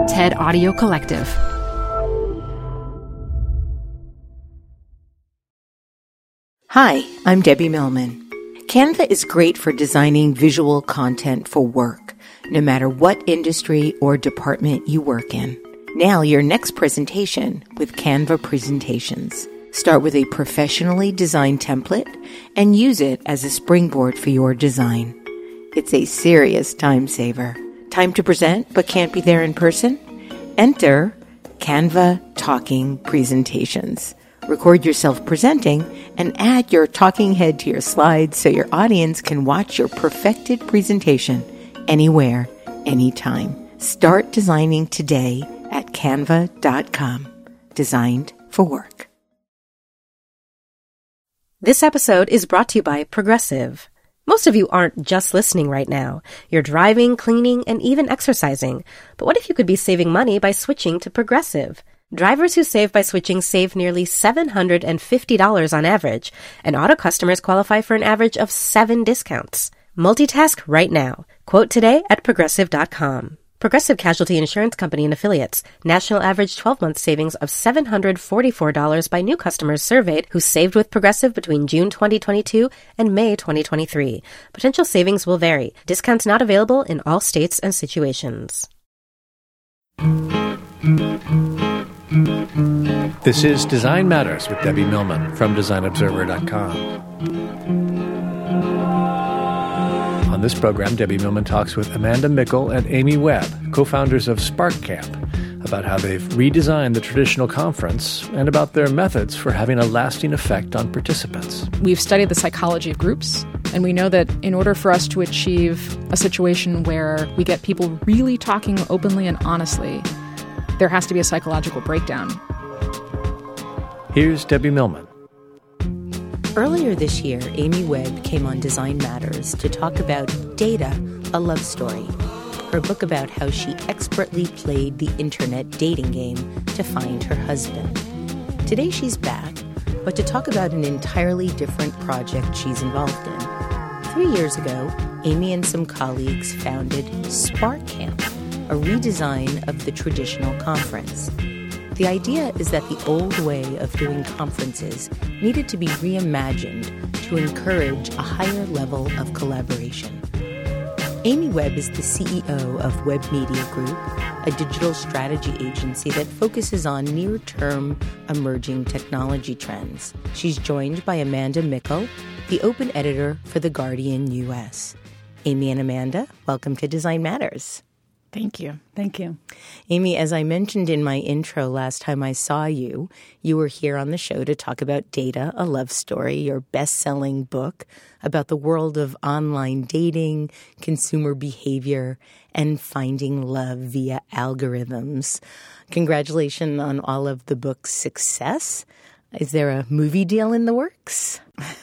TED Audio Collective. Hi, I'm Debbie Millman. Canva is great for designing visual content for work, no matter what industry or department you work in. Now your next presentation with Canva Presentations. Start with a professionally designed template and use it as a springboard for your design. It's a serious time saver. Time to present but can't be there in person? Enter Canva Talking Presentations. Record yourself presenting and add your talking head to your slides so your audience can watch your perfected presentation anywhere, anytime. Start designing today at canva.com. Designed for work. This episode is brought to you by Progressive. Most of you aren't just listening right now. You're driving, cleaning, and even exercising. But what if you could be saving money by switching to Progressive? Drivers who save by switching save nearly $750 on average, and auto customers qualify for an average of 7 discounts. Multitask right now. Quote today at Progressive.com. Progressive Casualty Insurance Company and Affiliates. National average 12-month savings of $744 by new customers surveyed who saved with Progressive between June 2022 and May 2023. Potential savings will vary. Discounts not available in all states and situations. This is Design Matters with Debbie Millman from DesignObserver.com. On this program, Debbie Millman talks with Amanda Mickle and Amy Webb, co-founders of SparkCamp, about how they've redesigned the traditional conference and about their methods for having a lasting effect on participants. We've studied the psychology of groups, and we know that in order for us to achieve a situation where we get people really talking openly and honestly, there has to be a psychological breakdown. Here's Debbie Millman. Earlier this year, Amy Webb came on Design Matters to talk about Data, a Love Story, her book about how she expertly played the internet dating game to find her husband. Today she's back, but to talk about an entirely different project she's involved in. 3 years ago, Amy and some colleagues founded SparkCamp, a redesign of the traditional conference. The idea is that the old way of doing conferences needed to be reimagined to encourage a higher level of collaboration. Amy Webb is the CEO of Webb Media Group, a digital strategy agency that focuses on near-term emerging technology trends. She's joined by Amanda Mickle, the open editor for The Guardian US. Amy and Amanda, welcome to Design Matters. Thank you. Thank you. Amy, as I mentioned in my intro last time I saw you, you were here on the show to talk about Data, a Love Story, your best-selling book about the world of online dating, consumer behavior, and finding love via algorithms. Congratulations on all of the book's success. Is there a movie deal in the works?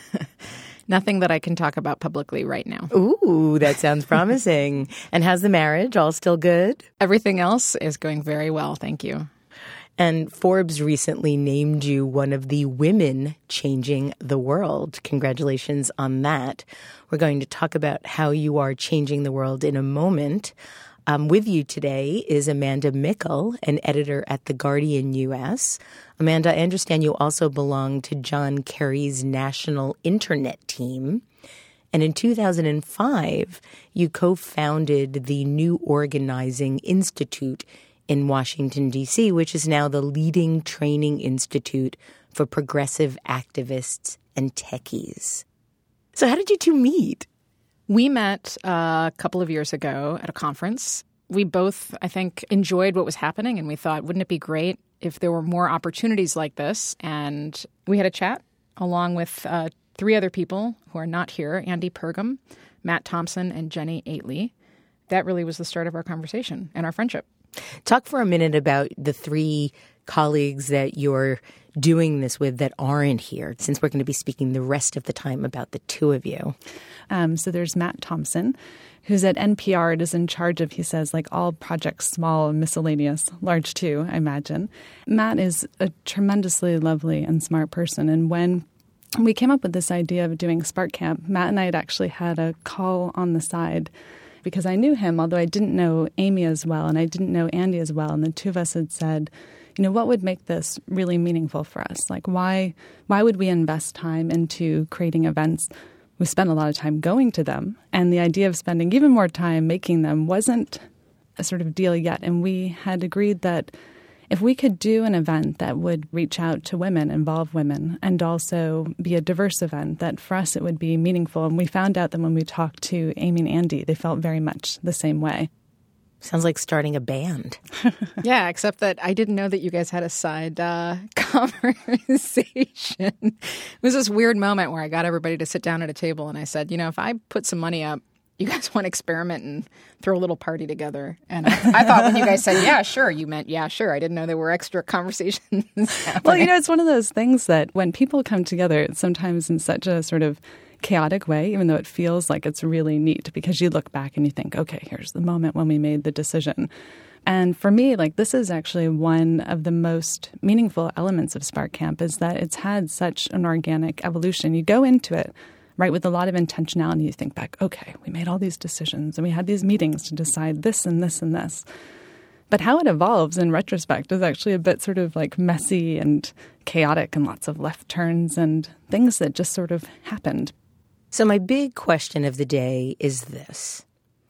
Nothing that I can talk about publicly right now. Ooh, that sounds promising. And how's the marriage? All still good? Everything else is going very well, thank you. And Forbes recently named you one of the women changing the world. Congratulations on that. We're going to talk about how you are changing the world in a moment. With you today is Amanda Mickle, an editor at The Guardian US. Amanda, I understand you also belong to John Kerry's national internet team. And in 2005, you co-founded the New Organizing Institute in Washington, D.C., which is now the leading training institute for progressive activists and techies. So how did you two meet? We met a couple of years ago at a conference. We both, I think, enjoyed what was happening, and we thought, wouldn't it be great if there were more opportunities like this? And we had a chat along with 3 other people who are not here, Andy Pergam, Matt Thompson, and Jenny Aitley. That really was the start of our conversation and our friendship. Talk for a minute about the 3 colleagues that you're doing this with that aren't here, since we're going to be speaking the rest of the time about the 2 of you. So there's Matt Thompson, who's at NPR and is in charge of, he says, like all projects, small and miscellaneous, large too, I imagine. Matt is a tremendously lovely and smart person. And when we came up with this idea of doing SparkCamp, Matt and I had actually had a call on the side because I knew him, although I didn't know Amy as well and I didn't know Andy as well. And the two of us had said, what would make this really meaningful for us? Like, why would we invest time into creating events? We spent a lot of time going to them, and the idea of spending even more time making them wasn't a sort of deal yet. And we had agreed that if we could do an event that would reach out to women, involve women, and also be a diverse event, that for us it would be meaningful. And we found out that when we talked to Amy and Andy, they felt very much the same way. Sounds like starting a band. Yeah, except that I didn't know that you guys had a side conversation. It was this weird moment where I got everybody to sit down at a table and I said, if I put some money up, you guys want to experiment and throw a little party together? And I thought when you guys said, yeah, sure, you meant, yeah, sure. I didn't know there were extra conversations happening. Well, it's one of those things that when people come together, it's sometimes in such a sort of chaotic way, even though it feels like it's really neat, because you look back and you think, okay, here's the moment when we made the decision. And for me, this is actually one of the most meaningful elements of Spark Camp, is that it's had such an organic evolution. You go into it, right, with a lot of intentionality. You think back, okay, we made all these decisions and we had these meetings to decide this and this and this. But how it evolves in retrospect is actually a bit sort of messy and chaotic, and lots of left turns and things that just sort of happened. So my big question of the day is this.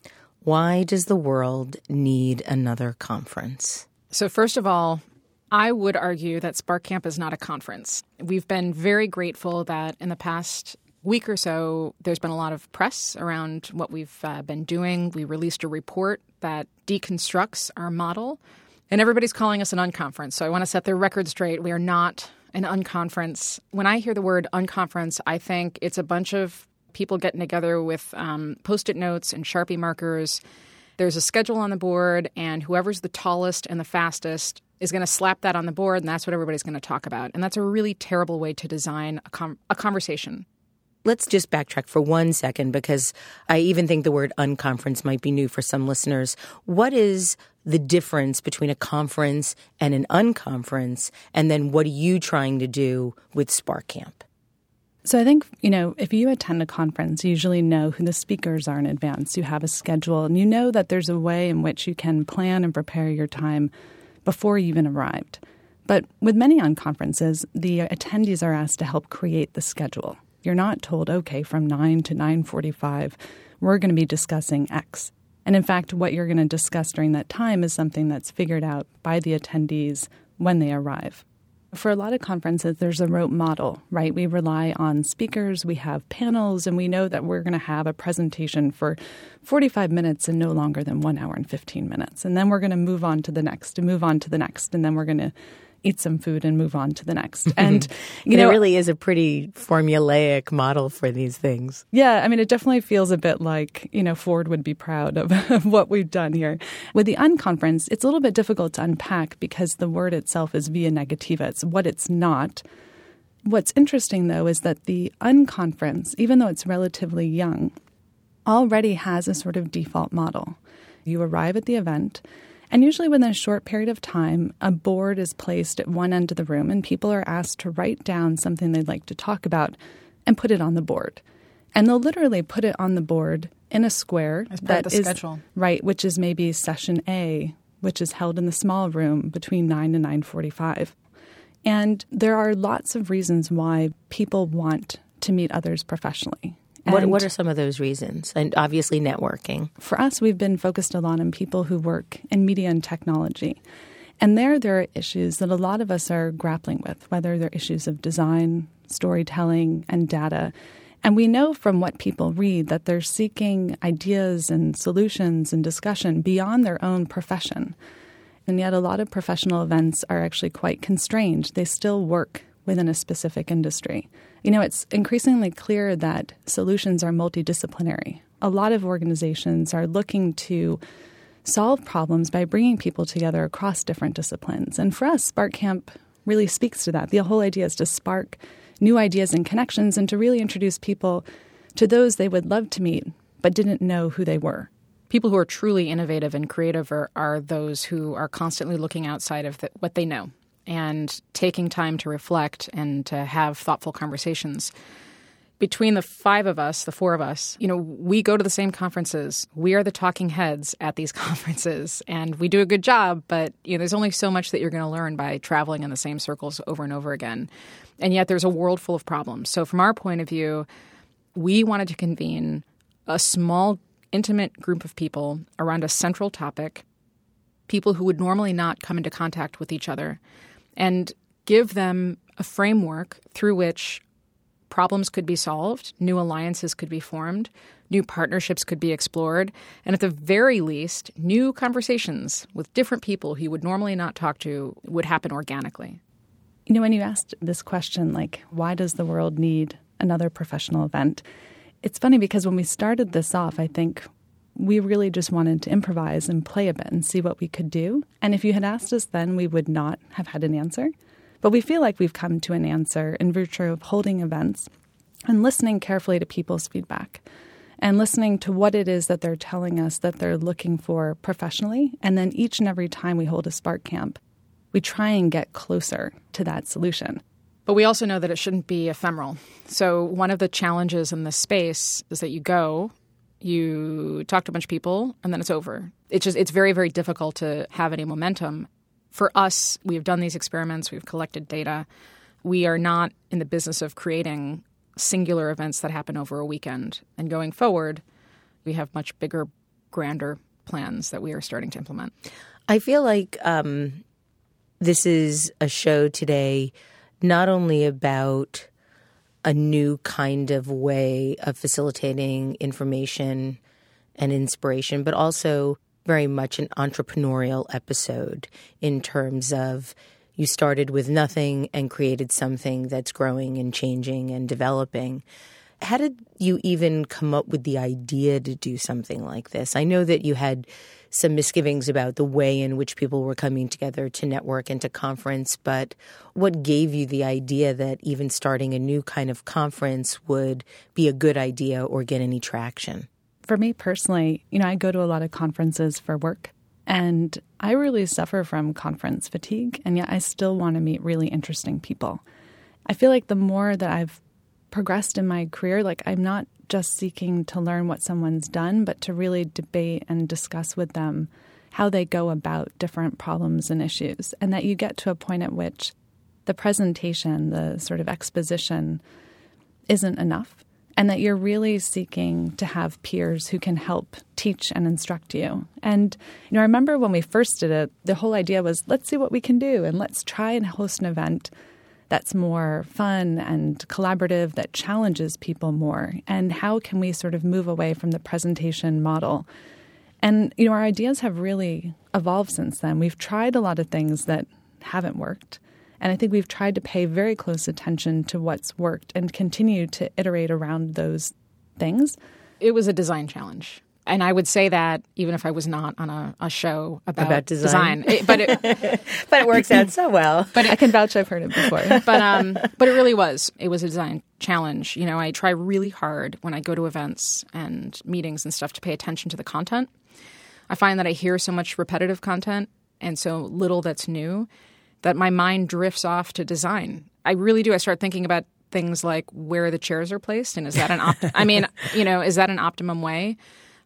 Why does the world need another conference? So first of all, I would argue that Spark Camp is not a conference. We've been very grateful that in the past week or so, there's been a lot of press around what we've been doing. We released a report that deconstructs our model, and everybody's calling us an unconference. So I want to set the record straight. We are not an unconference. When I hear the word unconference, I think it's a bunch of people getting together with Post-it notes and Sharpie markers. There's a schedule on the board, and whoever's the tallest and the fastest is going to slap that on the board, and that's what everybody's going to talk about. And that's a really terrible way to design a conversation. Let's just backtrack for 1 second, because I even think the word unconference might be new for some listeners. What is the difference between a conference and an unconference? And then what are you trying to do with Spark Camp? So I think, if you attend a conference, you usually know who the speakers are in advance. You have a schedule, and you know that there's a way in which you can plan and prepare your time before you even arrived. But with many unconferences, the attendees are asked to help create the schedule. You're not told, okay, from 9 to 9:45, we're going to be discussing X. And in fact, what you're going to discuss during that time is something that's figured out by the attendees when they arrive. For a lot of conferences, there's a rote model, right? We rely on speakers, we have panels, and we know that we're going to have a presentation for 45 minutes and no longer than 1 hour and 15 minutes. And then we're going to move on to the next and move on to the next. And then we're going to eat some food and move on to the next. And, it really is a pretty formulaic model for these things. Yeah, it definitely feels a bit like, Ford would be proud of what we've done here. With the unconference, it's a little bit difficult to unpack because the word itself is via negativa. It's what it's not. What's interesting, though, is that the unconference, even though it's relatively young, already has a sort of default model. You arrive at the event, and usually within a short period of time, a board is placed at one end of the room and people are asked to write down something they'd like to talk about and put it on the board. And they'll literally put it on the board in a square. As part of the schedule. Right, which is maybe session A, which is held in the small room between 9 and 9:45. And there are lots of reasons why people want to meet others professionally. What are some of those reasons? And obviously networking. For us, we've been focused a lot on people who work in media and technology. And there are issues that a lot of us are grappling with, whether they're issues of design, storytelling, and data. And we know from what people read that they're seeking ideas and solutions and discussion beyond their own profession. And yet a lot of professional events are actually quite constrained. They still work within a specific industry. It's increasingly clear that solutions are multidisciplinary. A lot of organizations are looking to solve problems by bringing people together across different disciplines. And for us, Spark Camp really speaks to that. The whole idea is to spark new ideas and connections and to really introduce people to those they would love to meet but didn't know who they were. People who are truly innovative and creative are those who are constantly looking outside of what they know and taking time to reflect and to have thoughtful conversations. between the four of us, we go to the same conferences. We are the talking heads at these conferences, and we do a good job, but there's only so much that you're going to learn by traveling in the same circles over and over again. And yet there's a world full of problems. So from our point of view, we wanted to convene a small, intimate group of people around a central topic, people who would normally not come into contact with each other, and give them a framework through which problems could be solved, new alliances could be formed, new partnerships could be explored, and at the very least, new conversations with different people who you would normally not talk to would happen organically. When you asked this question, why does the world need another professional event? It's funny because when we started this off, I think we really just wanted to improvise and play a bit and see what we could do. And if you had asked us then, we would not have had an answer. But we feel like we've come to an answer in virtue of holding events and listening carefully to people's feedback and listening to what it is that they're telling us that they're looking for professionally. And then each and every time we hold a Spark Camp, we try and get closer to that solution. But we also know that it shouldn't be ephemeral. So one of the challenges in this space is that you talk to a bunch of people, and then it's over. It's very, very difficult to have any momentum. For us, we've done these experiments. We've collected data. We are not in the business of creating singular events that happen over a weekend. And going forward, we have much bigger, grander plans that we are starting to implement. I feel like this is a show today not only about a new kind of way of facilitating information and inspiration, but also very much an entrepreneurial episode in terms of you started with nothing and created something that's growing and changing and developing. How did you even come up with the idea to do something like this? I know that you had some misgivings about the way in which people were coming together to network and to conference, but what gave you the idea that even starting a new kind of conference would be a good idea or get any traction? For me personally, I go to a lot of conferences for work, and I really suffer from conference fatigue, and yet I still want to meet really interesting people. I feel like the more that I've progressed in my career, I'm not just seeking to learn what someone's done, but to really debate and discuss with them how they go about different problems and issues, and that you get to a point at which the presentation, the sort of exposition, isn't enough, and that you're really seeking to have peers who can help teach and instruct you. And, I remember when we first did it, the whole idea was, let's see what we can do, and let's try and host an event that's more fun and collaborative, that challenges people more, and how can we sort of move away from the presentation model. And, our ideas have really evolved since then. We've tried a lot of things that haven't worked. And I think we've tried to pay very close attention to what's worked and continue to iterate around those things. It was a design challenge. And I would say that even if I was not on a show about design. But it works out so well. But I can vouch, I've heard it before. But it really was. It was a design challenge. I try really hard when I go to events and meetings and stuff to pay attention to the content. I find that I hear so much repetitive content and so little that's new that my mind drifts off to design. I really do. I start thinking about things like where the chairs are placed, and is that is that an optimum way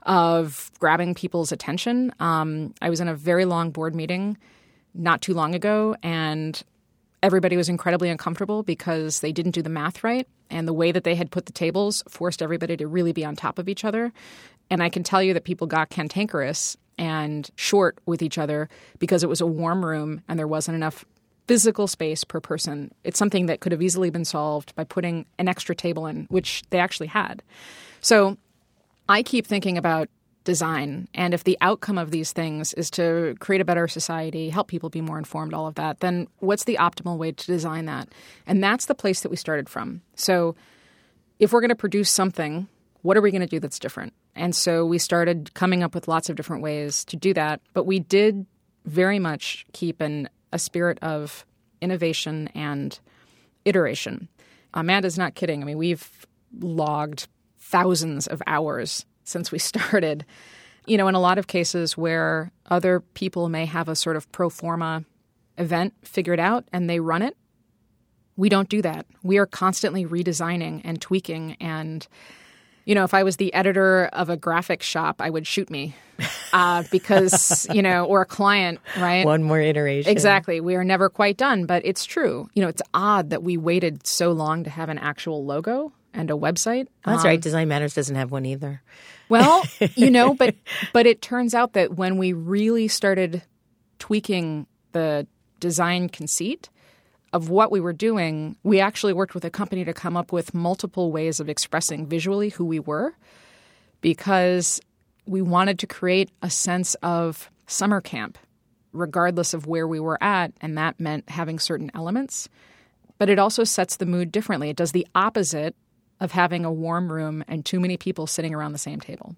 of grabbing people's attention? I was in a very long board meeting not too long ago, and everybody was incredibly uncomfortable because they didn't do the math right, and the way that they had put the tables forced everybody to really be on top of each other. And I can tell you that people got cantankerous and short with each other because it was a warm room and there wasn't enough physical space per person. It's something that could have easily been solved by putting an extra table in, which they actually had. So I keep thinking about design, and if the outcome of these things is to create a better society, help people be more informed, all of that, then what's the optimal way to design that? And that's the place that we started from. So if we're going to produce something, what are we going to do that's different? And so we started coming up with lots of different ways to do that. But we did very much keep a spirit of innovation and iteration. Amanda's not kidding. I mean, we've logged thousands of hours since we started. In a lot of cases where other people may have a sort of pro forma event figured out and they run it, We don't do that. We are constantly redesigning and tweaking. And, if I was the editor of a graphic shop, I would shoot me because, or a client, right? One more iteration. Exactly. We are never quite done, but it's true. It's odd that we waited so long to have an actual logo and a website. That's right. Design Matters doesn't have one either. Well, but it turns out that when we really started tweaking the design conceit of what we were doing, we actually worked with a company to come up with multiple ways of expressing visually who we were, because we wanted to create a sense of summer camp, regardless of where we were at, and that meant having certain elements. But it also sets the mood differently. It does the opposite of having a warm room and too many people sitting around the same table.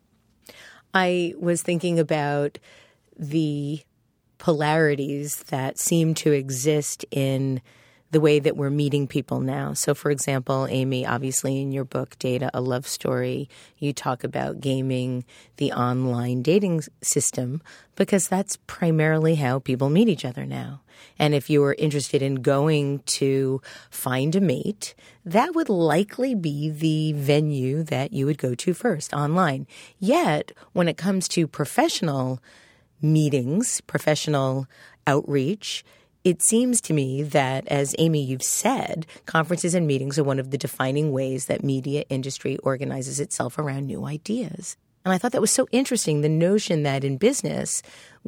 I was thinking about the polarities that seem to exist in the way that we're meeting people now. So, for example, Amy, obviously in your book, Data, A Love Story, you talk about gaming the online dating system because that's primarily how people meet each other now. And if you were interested in going to find a mate, that would likely be the venue that you would go to first, online. Yet, when it comes to professional meetings, professional outreach, it seems to me that, as Amy, you've said, conferences and meetings are one of the defining ways that media industry organizes itself around new ideas. And I thought that was so interesting, the notion that in business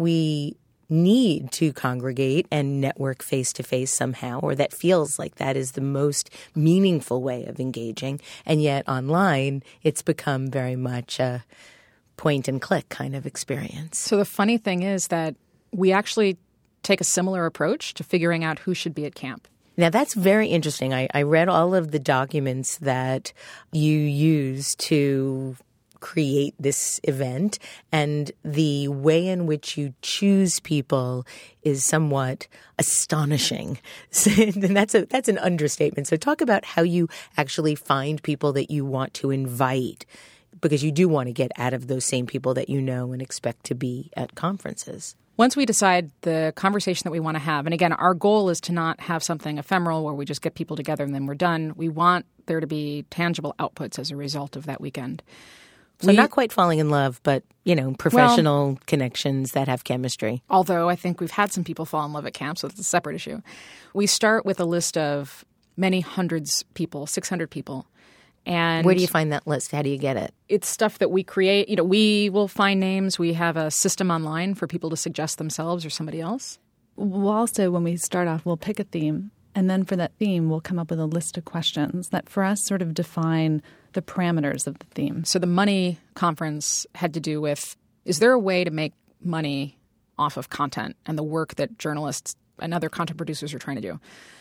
we need to congregate and network face-to-face somehow, or that feels like that is the most meaningful way of engaging. And yet online, it's become very much a point-and-click kind of experience. So the funny thing is that we actually take a similar approach to figuring out who should be at camp. Now, that's very interesting. I read all of the documents that you use to create this event, and the way in which you choose people is somewhat astonishing. And that's an understatement. So talk about how you actually find people that you want to invite, because you do want to get out of those same people that you know and expect to be at conferences. Once we decide the conversation that we want to have, and again, our goal is to not have something ephemeral where we just get people together and then we're done. We want there to be tangible outputs as a result of that weekend. So not quite falling in love, but, professional connections that have chemistry. Although I think we've had some people fall in love at camp, so that's a separate issue. We start with a list of many hundreds people, 600 people. And where do you find that list? How do you get it? It's stuff that we create. We will find names. We have a system online for people to suggest themselves or somebody else. We'll also, when we start off, we'll pick a theme. And then for that theme, we'll come up with a list of questions that for us sort of define the parameters of the theme. So the money conference had to do with, is there a way to make money off of content and the work that journalists and other content producers are trying to do?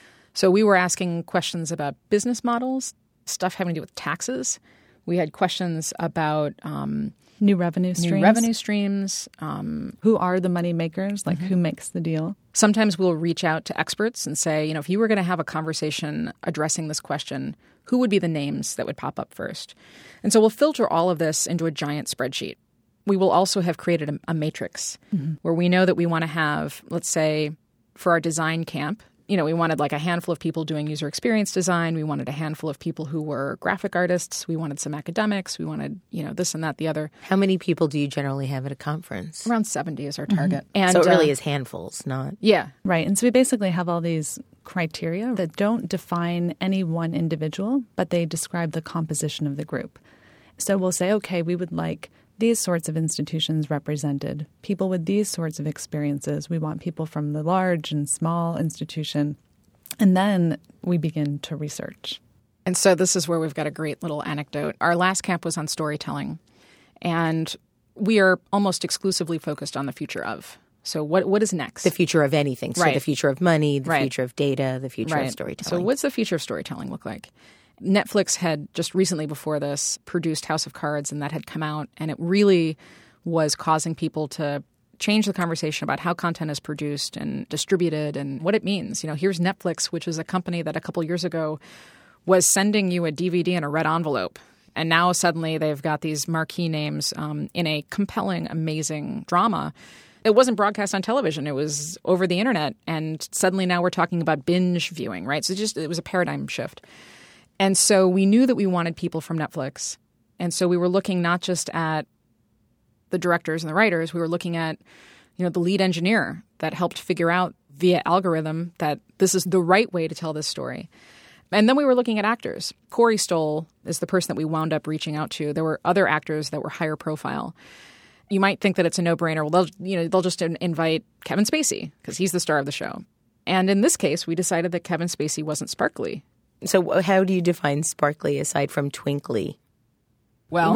So we were asking questions about business models, stuff having to do with taxes. We had questions about new revenue streams. Who are the money makers? Like who makes the deal? Sometimes we'll reach out to experts and say, if you were going to have a conversation addressing this question, who would be the names that would pop up first? And so we'll filter all of this into a giant spreadsheet. We will also have created a matrix where we know that we want to have, let's say, for our design camp, we wanted like a handful of people doing user experience design. We wanted a handful of people who were graphic artists. We wanted some academics. We wanted, this and that, the other. How many people do you generally have at a conference? Around 70 is our target. And so it really is handfuls, not... Yeah. Right. And so we basically have all these criteria that don't define any one individual, but they describe the composition of the group. So we'll say, okay, we would like these sorts of institutions represented, people with these sorts of experiences. We want people from the large and small institution. And then we begin to research. And so this is where we've got a great little anecdote. Our last camp was on storytelling, and we are almost exclusively focused on the future of. So what is next? The future of anything. So right. The future of money, the future of data, the future of storytelling. So what's the future of storytelling look like? Netflix had just recently before this produced House of Cards, and that had come out, and it really was causing people to change the conversation about how content is produced and distributed and what it means. Here's Netflix, which is a company that a couple years ago was sending you a DVD in a red envelope. And now suddenly they've got these marquee names in a compelling, amazing drama. It wasn't broadcast on television. It was over the internet. And suddenly now we're talking about binge viewing, right? So it was a paradigm shift. And so we knew that we wanted people from Netflix. And so we were looking not just at the directors and the writers. We were looking at, the lead engineer that helped figure out via algorithm that this is the right way to tell this story. And then we were looking at actors. Corey Stoll is the person that we wound up reaching out to. There were other actors that were higher profile. You might think that it's a no-brainer. Well, they'll just invite Kevin Spacey because he's the star of the show. And in this case, we decided that Kevin Spacey wasn't sparkly. So how do you define sparkly aside from twinkly? We've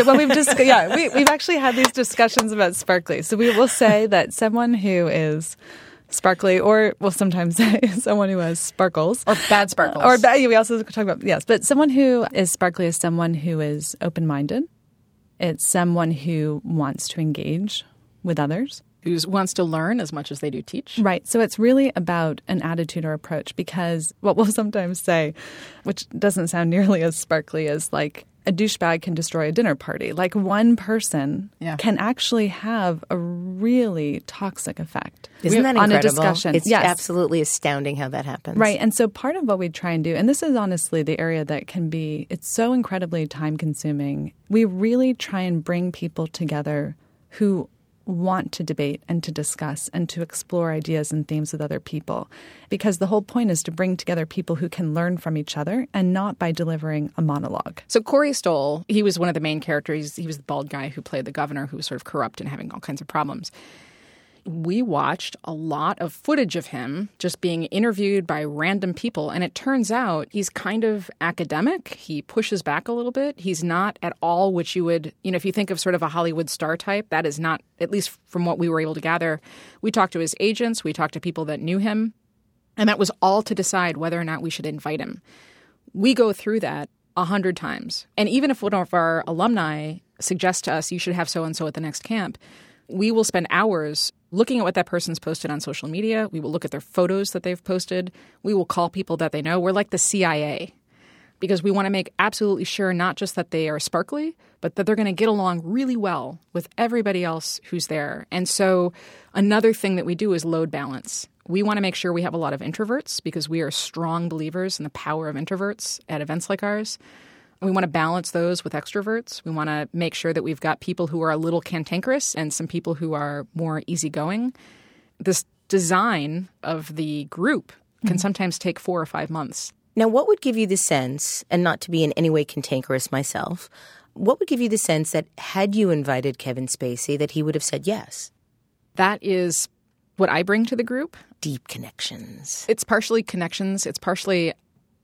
actually had these discussions about sparkly. So we will say that someone who is sparkly, or we'll sometimes say someone who has sparkles. Or bad sparkles. We also talk about, yes. But someone who is sparkly is someone who is open-minded. It's someone who wants to engage with others. Who wants to learn as much as they do teach. Right. So it's really about an attitude or approach, because what we'll sometimes say, which doesn't sound nearly as sparkly as like a douchebag can destroy a dinner party. Like one person can actually have a really toxic effect. Isn't that incredible? On a discussion. It's absolutely astounding how that happens. Right. And so part of what we try and do, and this is honestly the area that can be, it's so incredibly time consuming. We really try and bring people together who want to debate and to discuss and to explore ideas and themes with other people. Because the whole point is to bring together people who can learn from each other and not by delivering a monologue. So Corey Stoll, he was one of the main characters. He was the bald guy who played the governor who was sort of corrupt and having all kinds of problems. We watched a lot of footage of him just being interviewed by random people. And it turns out he's kind of academic. He pushes back a little bit. He's not at all what you would, if you think of sort of a Hollywood star type, that is not, at least from what we were able to gather. We talked to his agents. We talked to people that knew him. And that was all to decide whether or not we should invite him. We go through that 100 times. And even if one of our alumni suggests to us, you should have so-and-so at the next camp, we will spend hours looking at what that person's posted on social media. We will look at their photos that they've posted. We will call people that they know. We're like the CIA because we want to make absolutely sure not just that they are sparkly, but that they're going to get along really well with everybody else who's there. And so another thing that we do is load balance. We want to make sure we have a lot of introverts because we are strong believers in the power of introverts at events like ours. We want to balance those with extroverts. We want to make sure that we've got people who are a little cantankerous and some people who are more easygoing. This design of the group can sometimes take 4 or 5 months. Now, what would give you the sense, and not to be in any way cantankerous myself, what would give you the sense that had you invited Kevin Spacey, that he would have said yes? That is what I bring to the group. Deep connections. It's partially connections. It's partially...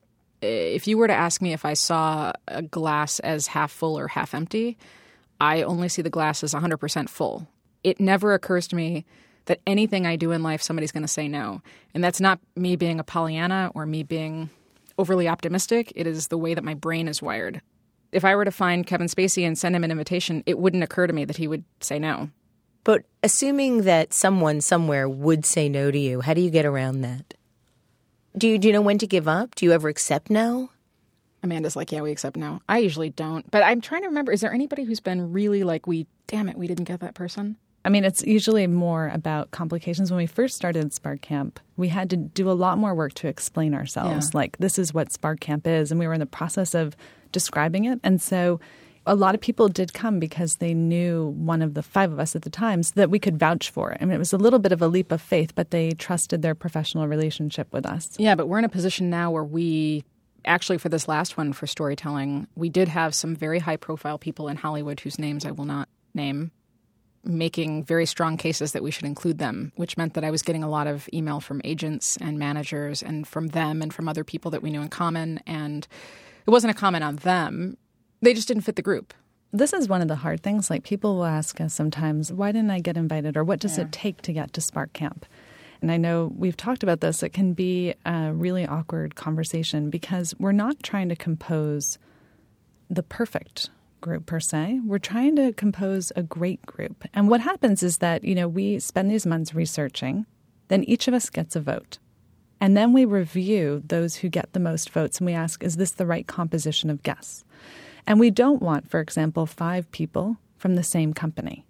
If you were to ask me if I saw a glass as half full or half empty, I only see the glass as 100% full. It never occurs to me that anything I do in life, somebody's going to say no. And that's not me being a Pollyanna or me being overly optimistic. It is the way that my brain is wired. If I were to find Kevin Spacey and send him an invitation, it wouldn't occur to me that he would say no. But assuming that someone somewhere would say no to you, how do you get around that? Do you know when to give up? Do you ever accept no? Amanda's like, yeah, we accept no. I usually don't. But I'm trying to remember, is there anybody who's been really like, damn it, we didn't get that person? I mean, it's usually more about complications. When we first started Spark Camp, we had to do a lot more work to explain ourselves. Like, this is what Spark Camp is. And we were in the process of describing it. And so a lot of people did come because they knew one of the 5 of us at the time so that we could vouch for it. I mean, it was a little bit of a leap of faith, but they trusted their professional relationship with us. Yeah, but we're in a position now where we actually, for this last one for storytelling, we did have some very high-profile people in Hollywood whose names I will not name, making very strong cases that we should include them, which meant that I was getting a lot of email from agents and managers and from them and from other people that we knew in common. And it wasn't a comment on them. They just didn't fit the group. This is one of the hard things. Like, people will ask us sometimes, why didn't I get invited? Or what does it take to get to Spark Camp? And I know we've talked about this. It can be a really awkward conversation because we're not trying to compose the perfect group per se. We're trying to compose a great group. And what happens is that, we spend these months researching. Then each of us gets a vote. And then we review those who get the most votes. And we ask, is this the right composition of guests? And we don't want, for example, 5 people from the same company.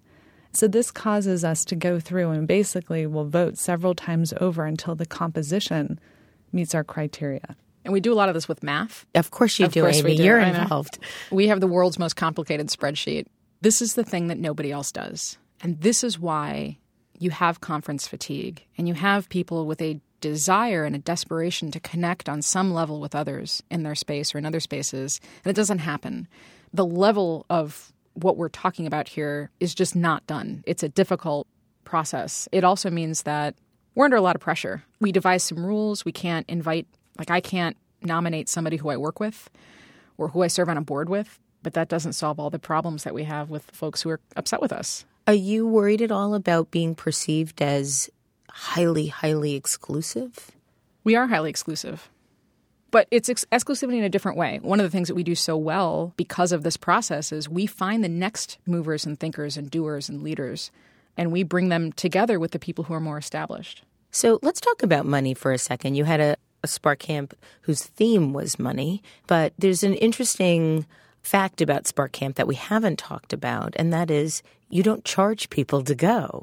So this causes us to go through and basically we'll vote several times over until the composition meets our criteria. And we do a lot of this with math. Of course you do, Amy. You're involved. We have the world's most complicated spreadsheet. This is the thing that nobody else does. And this is why you have conference fatigue and you have people with a desire and a desperation to connect on some level with others in their space or in other spaces. And it doesn't happen. The level of what we're talking about here is just not done. It's a difficult process. It also means that we're under a lot of pressure. We devise some rules. We can't invite, like I can't nominate somebody who I work with or who I serve on a board with, but that doesn't solve all the problems that we have with folks who are upset with us. Are you worried at all about being perceived as highly, highly exclusive? We are highly exclusive. But it's exclusivity in a different way. One of the things that we do so well because of this process is we find the next movers and thinkers and doers and leaders, and we bring them together with the people who are more established. So let's talk about money for a second. You had a Spark Camp whose theme was money, but there's an interesting fact about Spark Camp that we haven't talked about, and that is you don't charge people to go.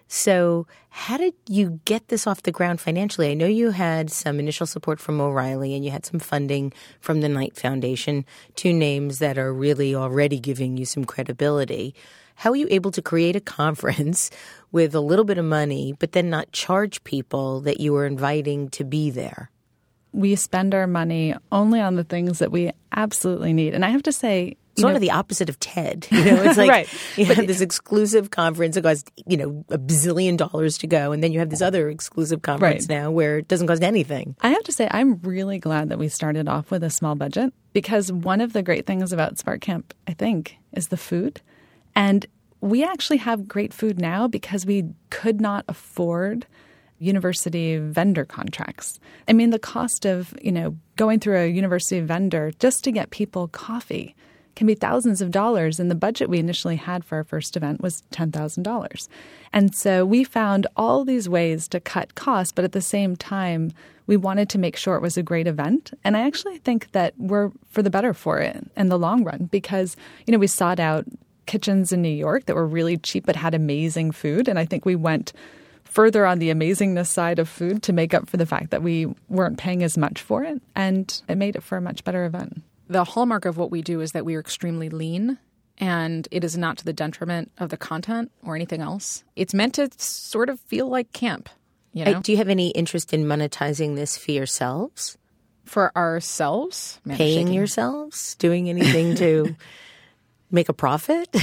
So how did you get this off the ground financially? I know you had some initial support from O'Reilly and you had some funding from the Knight Foundation, two names that are really already giving you some credibility. How are you able to create a conference with a little bit of money, but then not charge people that you were inviting to be there? We spend our money only on the things that we absolutely need. And I have to say, sort of the opposite of TED. It's like right. You have this exclusive conference that costs, $1 bazillion to go. And then you have this other exclusive conference now where it doesn't cost anything. I have to say, I'm really glad that we started off with a small budget because one of the great things about Spark Camp, I think, is the food. And we actually have great food now because we could not afford university vendor contracts. I mean, the cost of, going through a university vendor just to get people coffee can be thousands of dollars. And the budget we initially had for our first event was $10,000. And so we found all these ways to cut costs, but at the same time, we wanted to make sure it was a great event. And I actually think that we're for the better for it in the long run because, we sought out kitchens in New York that were really cheap but had amazing food. And I think we went further on the amazingness side of food to make up for the fact that we weren't paying as much for it. And it made it for a much better event. The hallmark of what we do is that we are extremely lean, and it is not to the detriment of the content or anything else. It's meant to sort of feel like camp. Do you have any interest in monetizing this for yourselves? For ourselves? Paying yourselves? Doing anything to make a profit?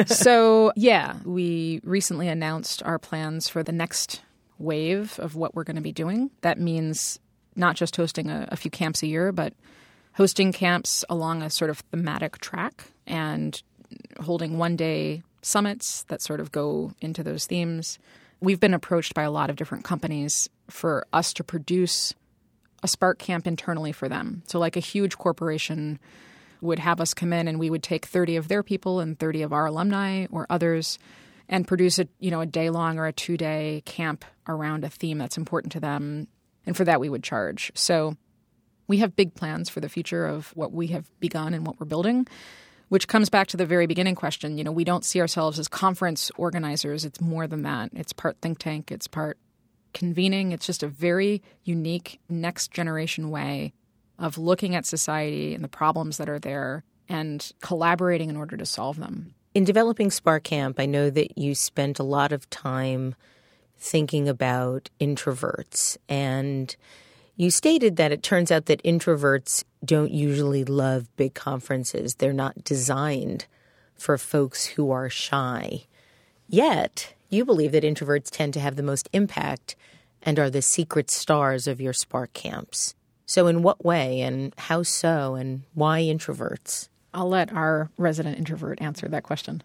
So, we recently announced our plans for the next wave of what we're going to be doing. That means not just hosting a few camps a year, but hosting camps along a sort of thematic track and holding one-day summits that sort of go into those themes. We've been approached by a lot of different companies for us to produce a Spark Camp internally for them. So like a huge corporation would have us come in and we would take 30 of their people and 30 of our alumni or others and produce a day-long or a 2-day camp around a theme that's important to them. And for that, we would charge. So we have big plans for the future of what we have begun and what we're building, which comes back to the very beginning question. We don't see ourselves as conference organizers. It's more than that. It's part think tank. It's part convening. It's just a very unique next generation way of looking at society and the problems that are there and collaborating in order to solve them. In developing Spark Camp, I know that you spent a lot of time thinking about introverts, and you stated that it turns out that introverts don't usually love big conferences. They're not designed for folks who are shy. Yet, you believe that introverts tend to have the most impact and are the secret stars of your Spark Camps. So in what way and how so and why introverts? I'll let our resident introvert answer that question.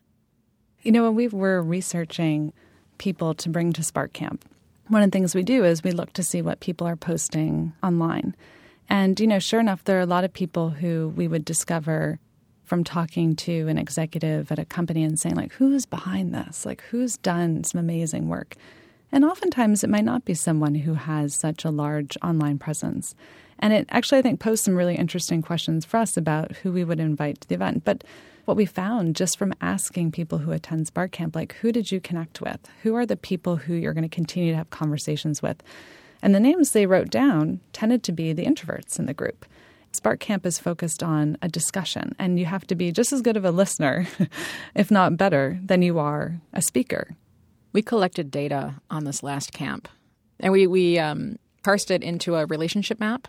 When we were researching people to bring to Spark Camp, one of the things we do is we look to see what people are posting online. And, sure enough, there are a lot of people who we would discover from talking to an executive at a company and saying, who's behind this? Who's done some amazing work? And oftentimes it might not be someone who has such a large online presence. And it actually, I think, posed some really interesting questions for us about who we would invite to the event. But what we found just from asking people who attend Spark Camp, like, who did you connect with? Who are the people who you're going to continue to have conversations with? And the names they wrote down tended to be the introverts in the group. Spark Camp is focused on a discussion, and you have to be just as good of a listener, if not better, than you are a speaker. We collected data on this last camp, and we parsed it into a relationship map.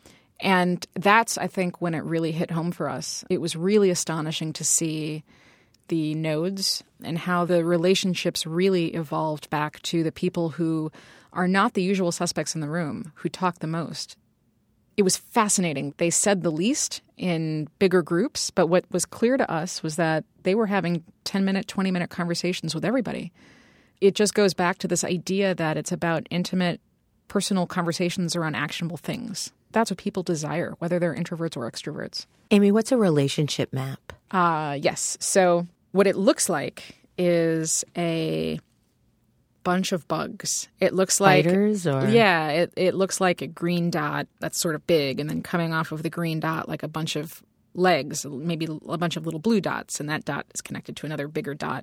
And that's, I think, when it really hit home for us. It was really astonishing to see the nodes and how the relationships really evolved back to the people who are not the usual suspects in the room, who talk the most. It was fascinating. They said the least in bigger groups, but what was clear to us was that they were having 10-minute, 20-minute conversations with everybody. It just goes back to this idea that it's about intimate, personal conversations around actionable things. That's what people desire, whether they're introverts or extroverts. Amy, what's a relationship map? Yes. So what it looks like is a bunch of bugs. It looks like spiders, or it looks like a green dot that's sort of big, and then coming off of the green dot like a bunch of legs, maybe a bunch of little blue dots, and that dot is connected to another bigger dot.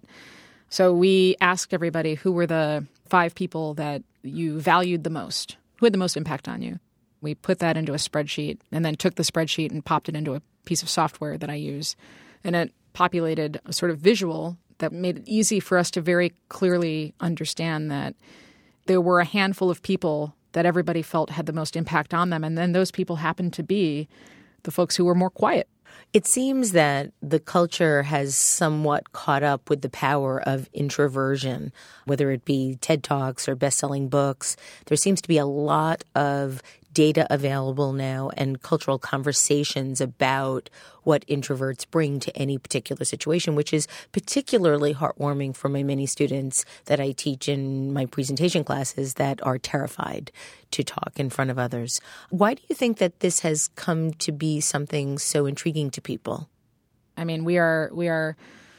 So we asked everybody who were the 5 people that you valued the most, who had the most impact on you. We put that into a spreadsheet and then took the spreadsheet and popped it into a piece of software that I use. And it populated a sort of visual that made it easy for us to very clearly understand that there were a handful of people that everybody felt had the most impact on them. And then those people happened to be the folks who were more quiet. It seems that the culture has somewhat caught up with the power of introversion, whether it be TED Talks or best-selling books. There seems to be a lot of data available now and cultural conversations about what introverts bring to any particular situation, which is particularly heartwarming for my many students that I teach in my presentation classes that are terrified to talk in front of others. Why do you think that this has come to be something so intriguing to people? I mean, we are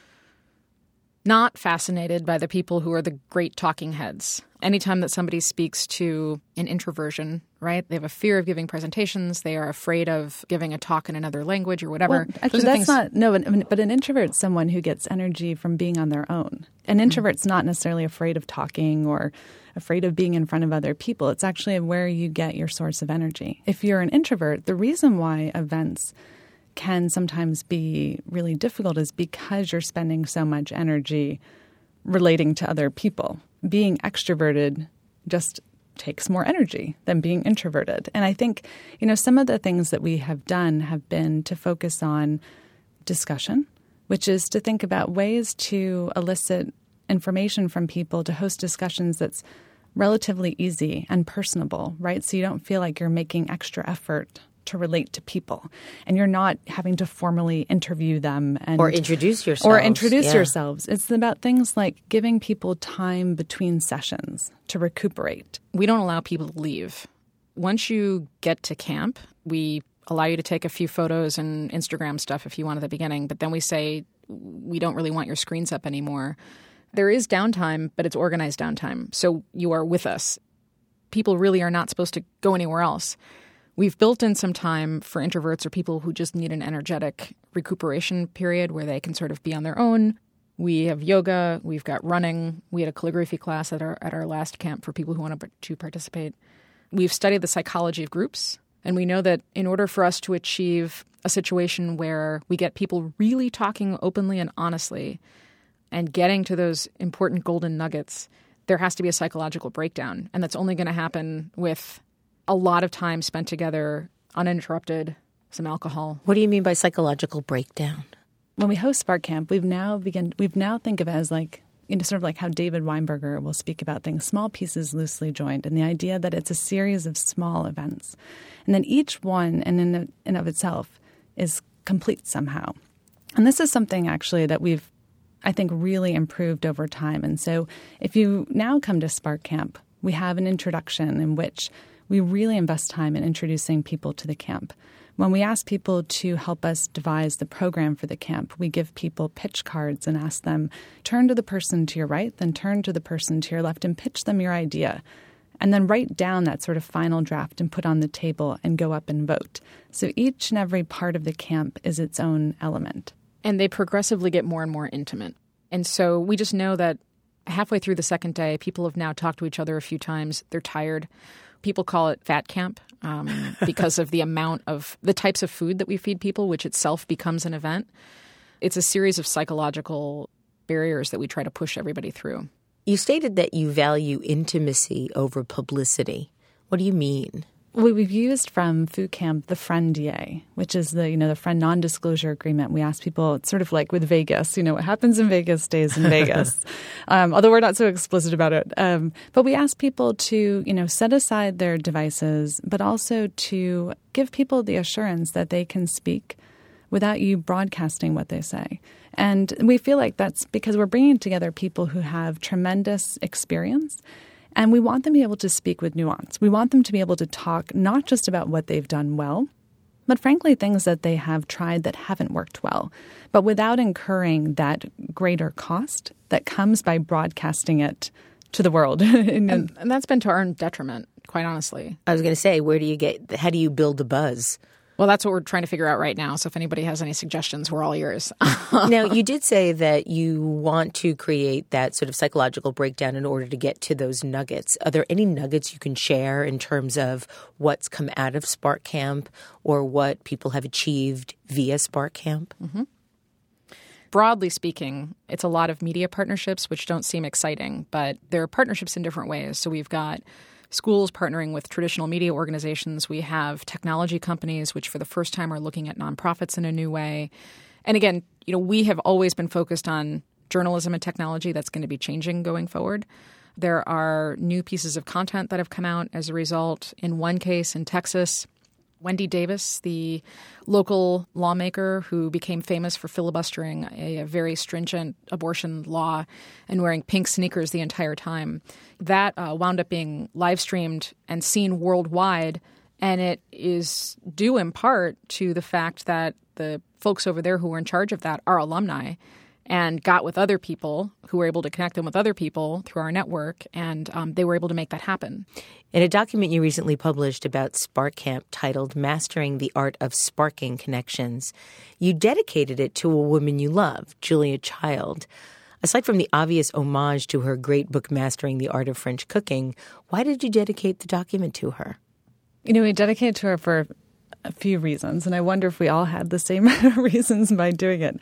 not fascinated by the people who are the great talking heads. Anytime that somebody speaks to an introversion, right, they have a fear of giving presentations. They are afraid of giving a talk in another language or whatever. Well, actually, that's not – no, but an introvert's someone who gets energy from being on their own. An introvert's not necessarily afraid of talking or afraid of being in front of other people. It's actually where you get your source of energy. If you're an introvert, the reason why events can sometimes be really difficult is because you're spending so much energy relating to other people. Being extroverted just takes more energy than being introverted. And I think, some of the things that we have done have been to focus on discussion, which is to think about ways to elicit information from people, to host discussions that's relatively easy and personable, right? So you don't feel like you're making extra effort to relate to people, and you're not having to formally interview them or introduce yourselves. It's about things like giving people time between sessions to recuperate. We don't allow people to leave. Once you get to camp, we allow you to take a few photos and Instagram stuff if you want at the beginning, but then we say we don't really want your screens up anymore. There is downtime, but it's organized downtime, so you are with us. People really are not supposed to go anywhere else. We've built in some time for introverts or people who just need an energetic recuperation period where they can sort of be on their own. We have yoga. We've got running. We had a calligraphy class at our last camp for people who want to participate. We've studied the psychology of groups, and we know that in order for us to achieve a situation where we get people really talking openly and honestly and getting to those important golden nuggets, there has to be a psychological breakdown, and that's only going to happen with a lot of time spent together, uninterrupted, some alcohol. What do you mean by psychological breakdown? When we host Spark Camp, we've now think of it as like, sort of like how David Weinberger will speak about things, small pieces loosely joined, and the idea that it's a series of small events. And then each one, in and of itself, is complete somehow. And this is something actually that we've, I think, really improved over time. And so if you now come to Spark Camp, we have an introduction in which we really invest time in introducing people to the camp. When we ask people to help us devise the program for the camp, we give people pitch cards and ask them, turn to the person to your right, then turn to the person to your left and pitch them your idea. And then write down that sort of final draft and put on the table and go up and vote. So each and every part of the camp is its own element. And they progressively get more and more intimate. And so we just know that halfway through the second day, people have now talked to each other a few times. They're tired. People call it fat camp because of the amount of the types of food that we feed people, which itself becomes an event. It's a series of psychological barriers that we try to push everybody through. You stated that you value intimacy over publicity. What do you mean? We've used from Food Camp the FRIENDA, which is the friend non-disclosure agreement. We ask people, it's sort of like with Vegas, what happens in Vegas stays in Vegas, although we're not so explicit about it. But we ask people to, set aside their devices, but also to give people the assurance that they can speak without you broadcasting what they say. And we feel like that's because we're bringing together people who have tremendous experience. And we want them to be able to speak with nuance. We want them to be able to talk not just about what they've done well, but frankly, things that they have tried that haven't worked well, but without incurring that greater cost that comes by broadcasting it to the world. And that's been to our own detriment, quite honestly. I was going to say, how do you build a buzz? Well, that's what we're trying to figure out right now. So if anybody has any suggestions, we're all ears. Now, you did say that you want to create that sort of psychological breakdown in order to get to those nuggets. Are there any nuggets you can share in terms of what's come out of Spark Camp or what people have achieved via Spark Camp? Mm-hmm. Broadly speaking, it's a lot of media partnerships, which don't seem exciting, but they're partnerships in different ways. So we've got schools partnering with traditional media organizations. We have technology companies, which for the first time are looking at nonprofits in a new way. And again, we have always been focused on journalism and technology. That's going to be changing going forward. There are new pieces of content that have come out as a result. In one case in Texas, Wendy Davis, the local lawmaker who became famous for filibustering a very stringent abortion law and wearing pink sneakers the entire time, that wound up being live streamed and seen worldwide. And it is due in part to the fact that the folks over there who were in charge of that are alumni and got with other people who were able to connect them with other people through our network, and they were able to make that happen. In a document you recently published about Spark Camp titled Mastering the Art of Sparking Connections, you dedicated it to a woman you love, Julia Child. Aside from the obvious homage to her great book, Mastering the Art of French Cooking, why did you dedicate the document to her? We dedicated to her for a few reasons, and I wonder if we all had the same reasons by doing it.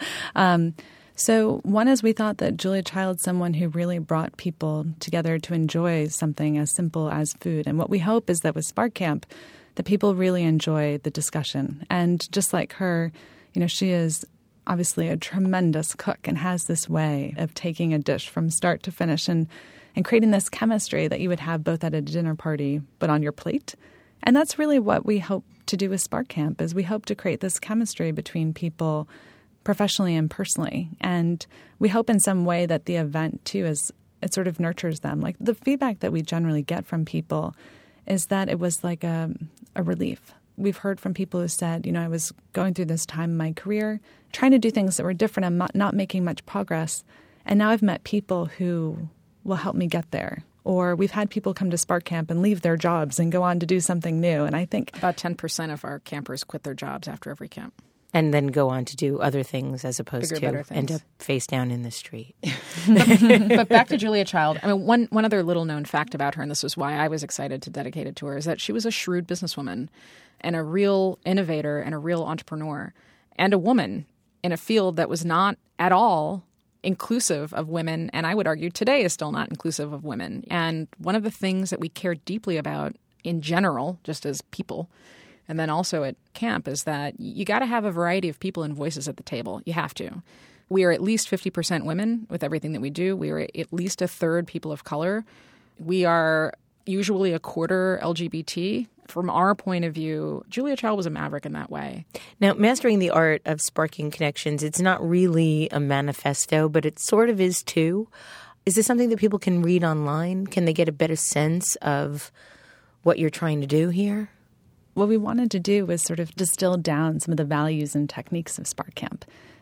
So one is we thought that Julia Child's someone who really brought people together to enjoy something as simple as food. And what we hope is that with Spark Camp, that people really enjoy the discussion. And just like her, she is obviously a tremendous cook and has this way of taking a dish from start to finish and creating this chemistry that you would have both at a dinner party but on your plate. And that's really what we hope to do with Spark Camp, is we hope to create this chemistry between people professionally and personally. And we hope in some way that the event, too, it sort of nurtures them. Like the feedback that we generally get from people is that it was like a relief. We've heard from people who said, I was going through this time in my career, trying to do things that were different and not making much progress. And now I've met people who will help me get there. Or we've had people come to Spark Camp and leave their jobs and go on to do something new. And I think about 10% of our campers quit their jobs after every camp. And then go on to do other things as opposed Bigger, to end up face down in the street. But back to Julia Child. I mean, one other little known fact about her, and this is why I was excited to dedicate it to her, is that she was a shrewd businesswoman and a real innovator and a real entrepreneur and a woman in a field that was not at all inclusive of women, and I would argue today is still not inclusive of women. And one of the things that we care deeply about in general, just as people, and then also at camp, is that you got to have a variety of people and voices at the table. You have to. We are at least 50% women with everything that we do. We are at least a third people of color. We are usually a quarter LGBT. From our point of view, Julia Child was a maverick in that way. Now, Mastering the Art of Sparking Connections, it's not really a manifesto, but it sort of is too. Is this something that people can read online? Can they get a better sense of what you're trying to do here? What we wanted to do was sort of distill down some of the values and techniques of Spark Camp.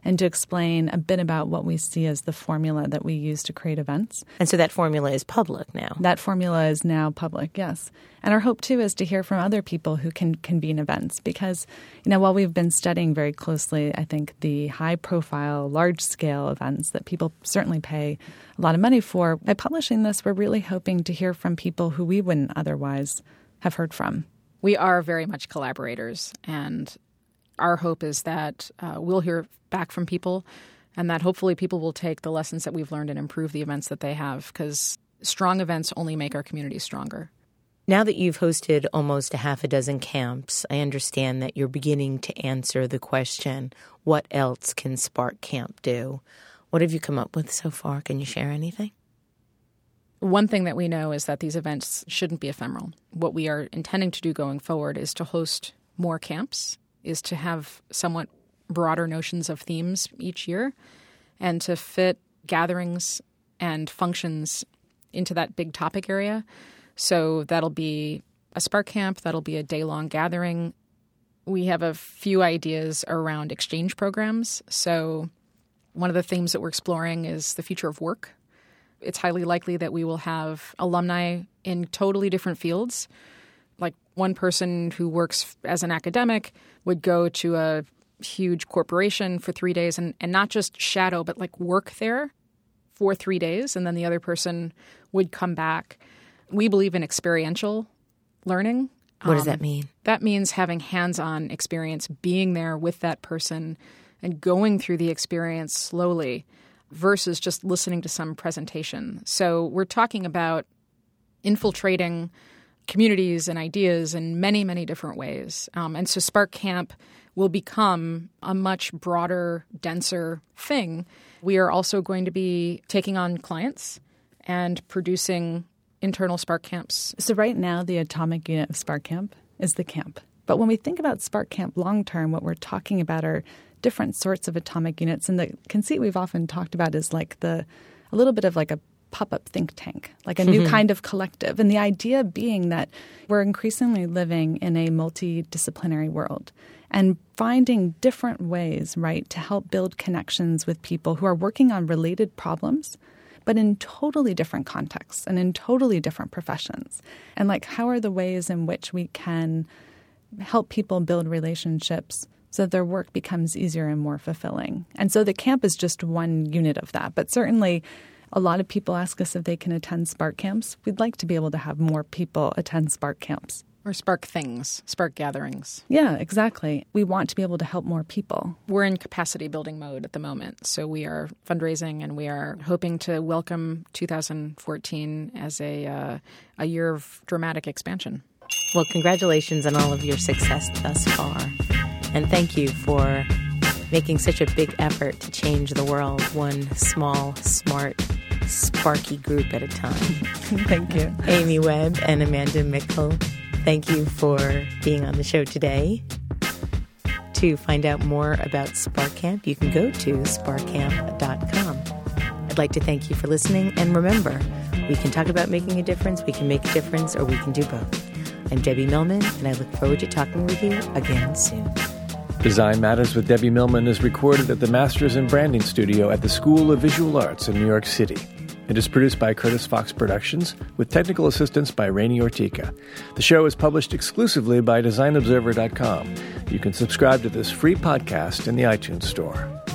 and to explain a bit about what we see as the formula that we use to create events. And so that formula is public now. That formula is now public, yes. And our hope, too, is to hear from other people who can convene events because, while we've been studying very closely, I think the high-profile, large-scale events that people certainly pay a lot of money for, by publishing this, we're really hoping to hear from people who we wouldn't otherwise have heard from. We are very much collaborators, and our hope is that we'll hear back from people and that hopefully people will take the lessons that we've learned and improve the events that they have because strong events only make our community stronger. Now that you've hosted almost a half a dozen camps, I understand that you're beginning to answer the question, what else can Spark Camp do? What have you come up with so far? Can you share anything? One thing that we know is that these events shouldn't be ephemeral. What we are intending to do going forward is to host more camps, is to have somewhat broader notions of themes each year, and to fit gatherings and functions into that big topic area. So that'll be a Spark Camp, that'll be a day-long gathering. We have a few ideas around exchange programs. So one of the themes that we're exploring is the future of work. It's highly likely that we will have alumni in totally different fields. Like one person who works as an academic would go to a huge corporation for 3 days and not just shadow, but like work there for 3 days. And then the other person would come back. We believe in experiential learning. What does that mean? That means having hands-on experience, being there with that person and going through the experience slowly versus just listening to some presentation. So we're talking about infiltrating communities and ideas in many, many different ways. And so Spark Camp will become a much broader, denser thing. We are also going to be taking on clients and producing internal Spark Camps. So right now, the atomic unit of Spark Camp is the camp. But when we think about Spark Camp long-term, what we're talking about are different sorts of atomic units. And the conceit we've often talked about is like a little bit of like a pop-up think tank, like a new kind of collective. And the idea being that we're increasingly living in a multidisciplinary world and finding different ways, right, to help build connections with people who are working on related problems, but in totally different contexts and in totally different professions. And like, how are the ways in which we can help people build relationships so that their work becomes easier and more fulfilling? And so the camp is just one unit of that. But certainly a lot of people ask us if they can attend Spark Camps. We'd like to be able to have more people attend Spark Camps. Or Spark things, Spark gatherings. Yeah, exactly. We want to be able to help more people. We're in capacity building mode at the moment. So we are fundraising and we are hoping to welcome 2014 as a year of dramatic expansion. Well, congratulations on all of your success thus far. And thank you for making such a big effort to change the world, one small, smart, sparky group at a time. Thank you. Amy Webb and Amanda Mickle, thank you for being on the show today. To find out more about Spark Camp, you can go to sparkcamp.com. I'd like to thank you for listening. And remember, we can talk about making a difference, we can make a difference, or we can do both. I'm Debbie Millman, and I look forward to talking with you again soon. Design Matters with Debbie Millman is recorded at the Masters in Branding Studio at the School of Visual Arts in New York City. It is produced by Curtis Fox Productions with technical assistance by Rainey Ortica. The show is published exclusively by DesignObserver.com. You can subscribe to this free podcast in the iTunes Store.